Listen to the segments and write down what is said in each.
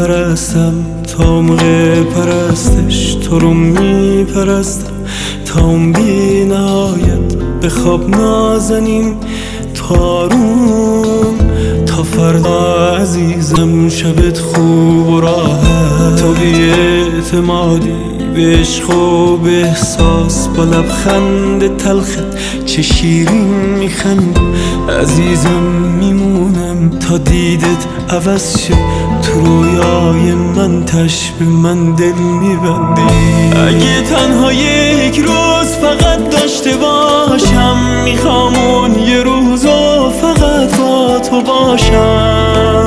پرستم، تا موقع پرستش تو رو میپرستم، تا اون بی نهایت به خواب نازنین تارون. تا فردا عزیزم شبت خوب و راحت، تو بی اعتمادی به عشق و به احساس، با لبخند تلخت چه شیرین میخندی عزیزم. میمونم تا دیدت عوض شه، تو رویای من تشبه من دل میبندی. اگه تنها یک روز فقط داشته باشم، میخوام اون یه روزو فقط با تو باشم،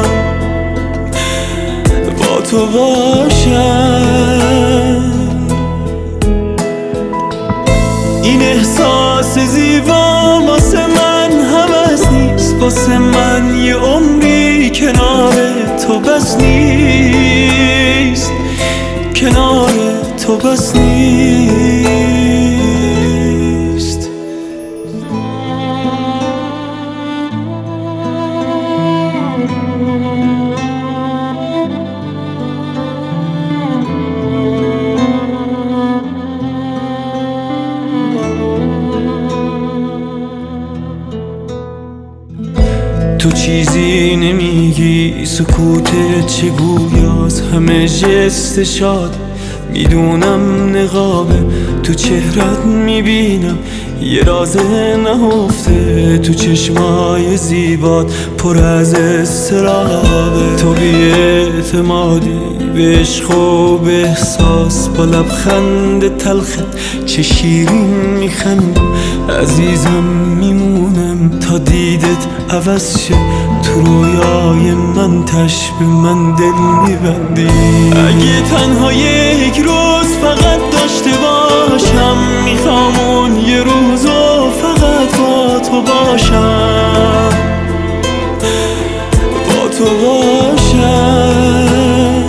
با تو باشم. این احساس زیبا واسه من هوس نیست، واسه من یه عمری کنار تو بس نیست، کنار تو بس نیست. تو چیزی نمیگی، سکوتت چه گویاست، همه جست شاد میدونم نقابه. تو چهرت میبینم یه راز نهفته، تو چشمای زیبات پر از استرابه. تو بی اعتمادی به عشق و به احساس، با لبخند تلخت چه شیرین میخندی عزیزم. میمونم تا دیدت عوض شه، تو رویای من تشبه من دل میبندی. اگه تنها یک روز فقط داشته باشم، میخوام اون یه روزو فقط با تو باشم، با تو باشم.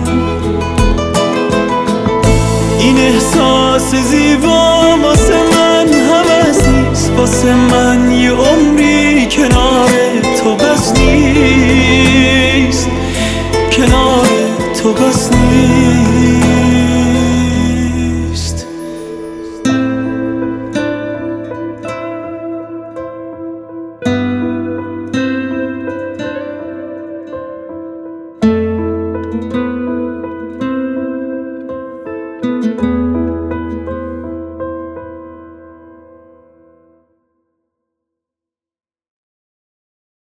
این احساس زیبا واسه من هوس نیست، واسه من یه عمری کنار تو بس نیست، کنار تو بس نیست.